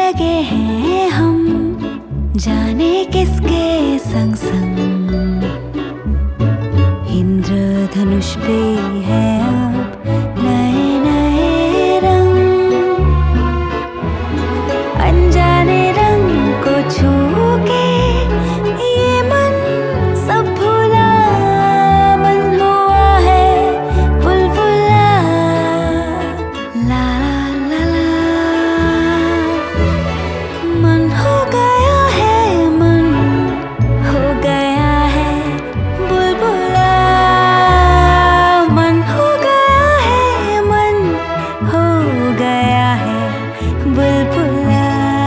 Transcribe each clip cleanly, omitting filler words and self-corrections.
लगे हैं हम, जाने किसके संग संग। इंद्रधनुष पे है अब नए नए रंग, अनजाने रंग को छू के ये मन सब भूला, मन हुआ है बुलबुला। ला ला ला मन हो गया है, मन हो गया है बुलबुला। मन हो गया है, मन हो गया है बुलबुला।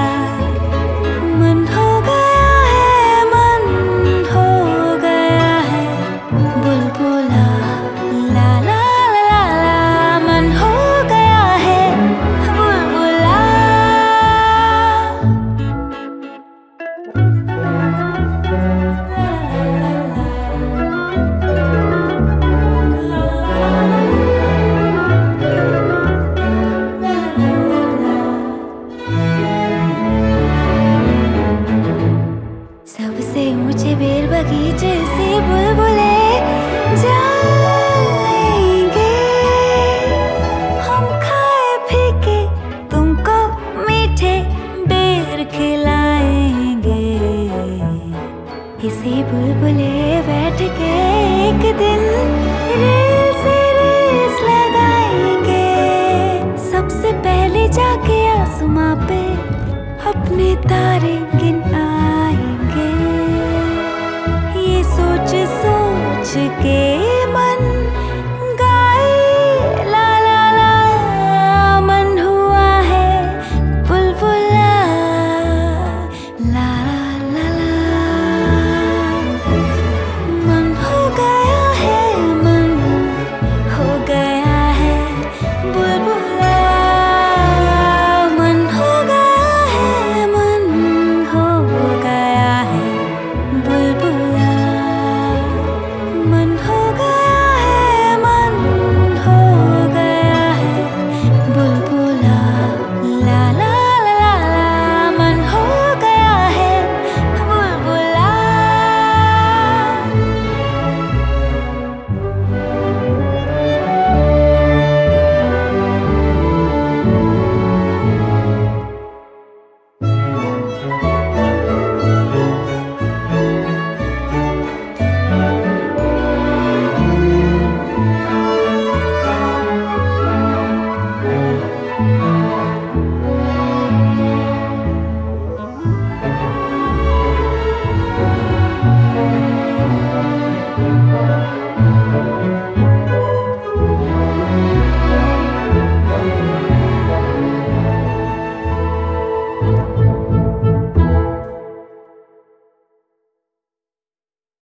मन हो गया है, मन हो गया है बुलबुला। ला ला ला ला मन हो गया है बुलबुला। सबसे ऊंचे बेल बगीचे से बुलबुले जाएंगे, हम खाए फीके तुमको मीठे बेर खिलाएंगे। इसी बुलबुले बैठ के एक दिन रेल से रेस लगाएंगे, सबसे पहले जाके आसमां पे अपने तारे गिन